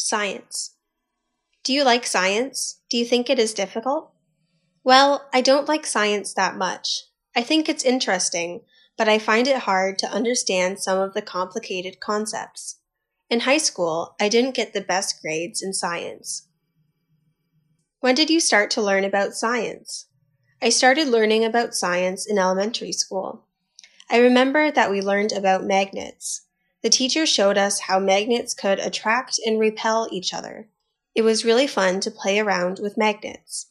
Science. Do you like science? Do you think it is difficult? Well, I don't like science that much. I think it's interesting, but I find it hard to understand some of the complicated concepts. In high school, I didn't get the best grades in science. When did you start to learn about science? I started learning about science in elementary school. I remember that we learned about magnets. The teacher showed us how magnets could attract and repel each other. It was really fun to play around with magnets.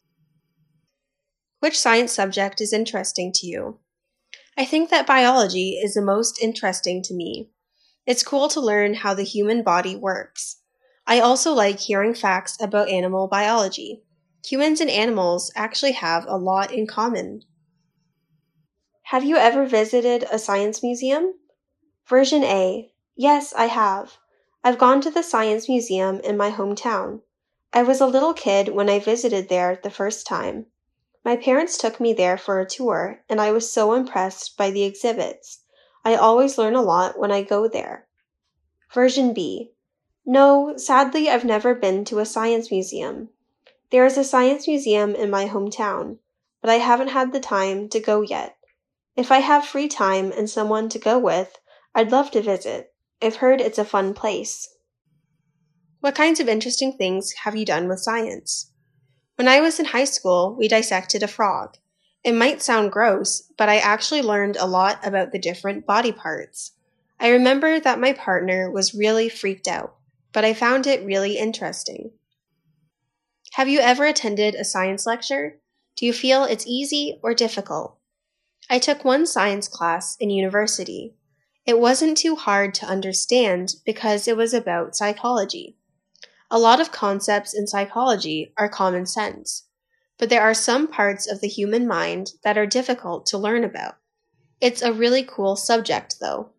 Which science subject is interesting to you? I think that biology is the most interesting to me. It's cool to learn how the human body works. I also like hearing facts about animal biology. Humans and animals actually have a lot in common. Have you ever visited a science museum? Version A. Yes, I have. I've gone to the Science Museum in my hometown. I was a little kid when I visited there the first time. My parents took me there for a tour, and I was so impressed by the exhibits. I always learn a lot when I go there. Version B. No, sadly, I've never been to a science museum. There is a science museum in my hometown, but I haven't had the time to go yet. If I have free time and someone to go with, I'd love to visit. I've heard it's a fun place. What kinds of interesting things have you done with science? When I was in high school, we dissected a frog. It might sound gross, but I actually learned a lot about the different body parts. I remember that my partner was really freaked out, but I found it really interesting. Have you ever attended a science lecture? Do you feel it's easy or difficult? I took one science class in university. It wasn't too hard to understand because it was about psychology. A lot of concepts in psychology are common sense, but there are some parts of the human mind that are difficult to learn about. It's a really cool subject, though.